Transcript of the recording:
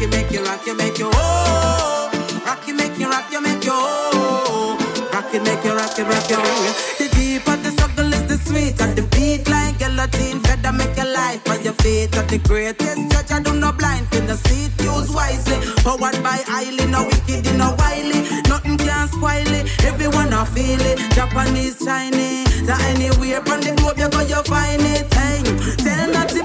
you, make you rock, you make you oh. Rock you, make you rock, you make you oh. Rock it, make you rock it, rock you. The deeper the struggle is the sweeter. The beat like guillotine, feather make your life on your feet. At the greatest judge, I do no blind in the seat, use wisely. Powered by highly, no wicked, no wily. Nothing can spoil it, everyone a feel it. Japanese, Chinese, that anywhere from the globe you go, you find it. Hey, tell nothing.